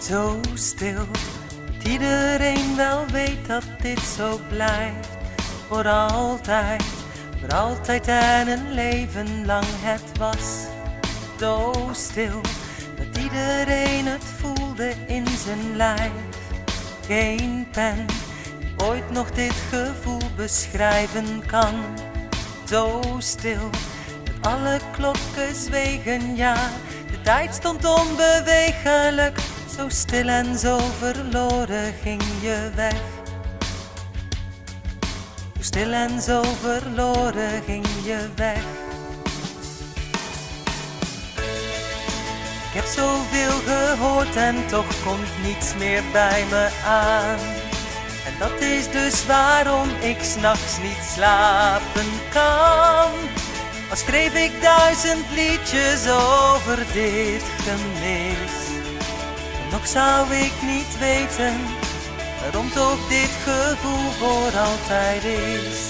Zo stil, dat iedereen wel weet dat dit zo blijft. Voor altijd en een leven lang. Het was zo stil, dat iedereen het voelde in zijn lijf. Geen pen die ooit nog dit gevoel beschrijven kan. Zo stil, dat alle klokken zwegen, ja. De tijd stond onbewegelijk. Zo stil en zo verloren ging je weg. Zo stil en zo verloren ging je weg. Ik heb zoveel gehoord en toch komt niets meer bij me aan. En dat is dus waarom ik 's nachts niet slapen kan. Al schreef ik 1000 liedjes over dit gemis. Nog zou ik niet weten waarom toch dit gevoel voor altijd is.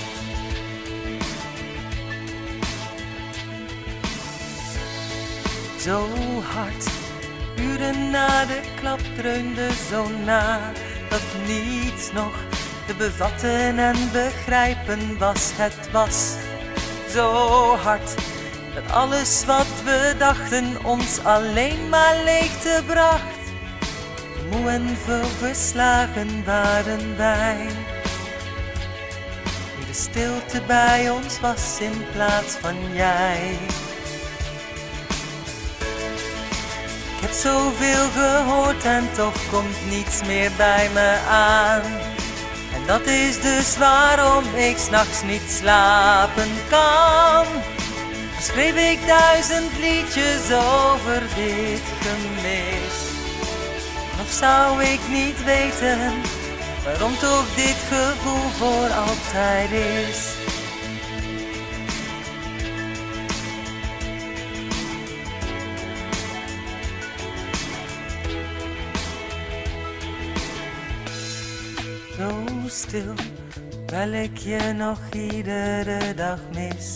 Zo hard, uren na de klap dreunde zo na, dat niets nog te bevatten en begrijpen was. Het was zo hard, dat alles wat we dachten ons alleen maar leegte bracht. Moe en verslagen waren wij, nu de stilte bij ons was in plaats van jij. Ik heb zoveel gehoord en toch komt niets meer bij me aan. En dat is dus waarom ik 's nachts niet slapen kan. Al schreef ik 1000 liedjes over dit gemis. Nog zou ik niet weten waarom toch dit gevoel voor altijd is. Zo stil, terwijl ik je nog iedere dag mis.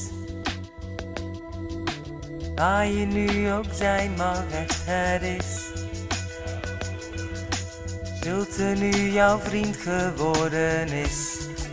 Waar je nu ook zijn mag, echt het is. Stilte nu jouw vriend geworden is.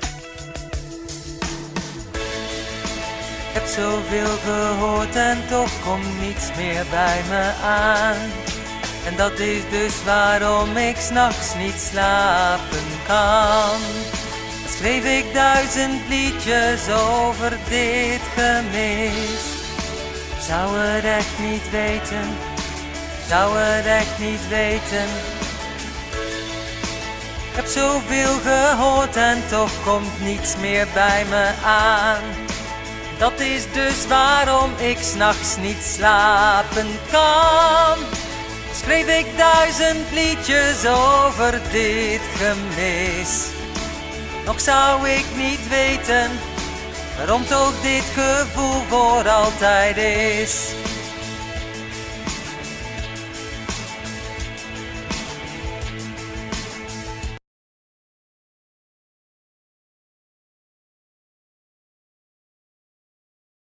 Ik heb zoveel gehoord en toch komt niets meer bij me aan. En dat is dus waarom ik 's nachts niet slapen kan. Dan schreef ik 1000 liedjes over dit gemis. Zou het echt niet weten, zou het echt niet weten. Ik heb zoveel gehoord en toch komt niets meer bij me aan. Dat is dus waarom ik 's nachts niet slapen kan. Schreef ik 1000 liedjes over dit gemis. Nog zou ik niet weten waarom toch dit gevoel voor altijd is.